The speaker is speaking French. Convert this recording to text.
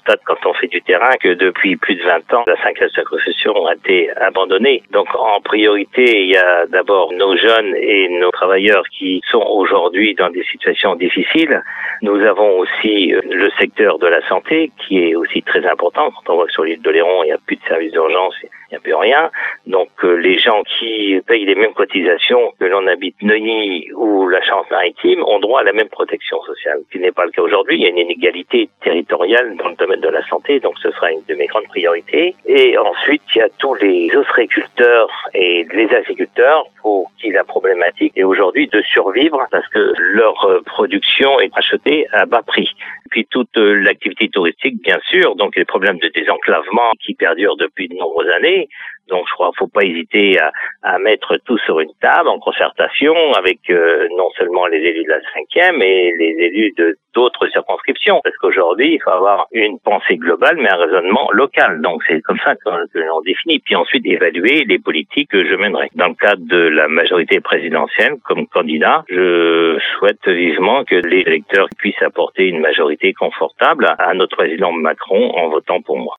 constate quand on fait du terrain que depuis plus de 20 ans, la 5e circonscription a été abandonnée. Donc en priorité, il y a d'abord nos jeunes et nos travailleurs qui sont aujourd'hui dans des situations difficiles. Nous avons aussi le secteur de la santé qui est aussi très important. Quand on voit que sur l'île d'Oléron, il n'y a plus de services d'urgence, il n'y a plus rien. Donc les gens qui payent les mêmes cotisations que l'on habite Neuilly ou la Charente-Maritime ont droit à la même protection sociale, ce qui n'est pas le cas aujourd'hui. Il y a une inégalité territoriale dans le domaine de la santé, donc ce sera une de mes grandes priorités. Et ensuite, il y a tous les ostréiculteurs et les agriculteurs pour qui la problématique est aujourd'hui de survivre parce que leur production est achetée à bas prix. Puis toute l'activité touristique, bien sûr, donc les problèmes de désenclavement qui perdurent depuis de nombreuses années. Donc je crois qu'il ne faut pas hésiter à mettre tout sur une table en concertation avec non seulement les élus de la 5e et les élus d'autres circonscriptions. Parce qu'aujourd'hui, il faut avoir une pensée globale mais un raisonnement local. Donc c'est comme ça que l'on définit. Puis ensuite évaluer les politiques que je mènerai. Dans le cadre de la majorité présidentielle, comme candidat, je souhaite vivement que les électeurs puissent apporter une majorité confortable à notre président Macron en votant pour moi.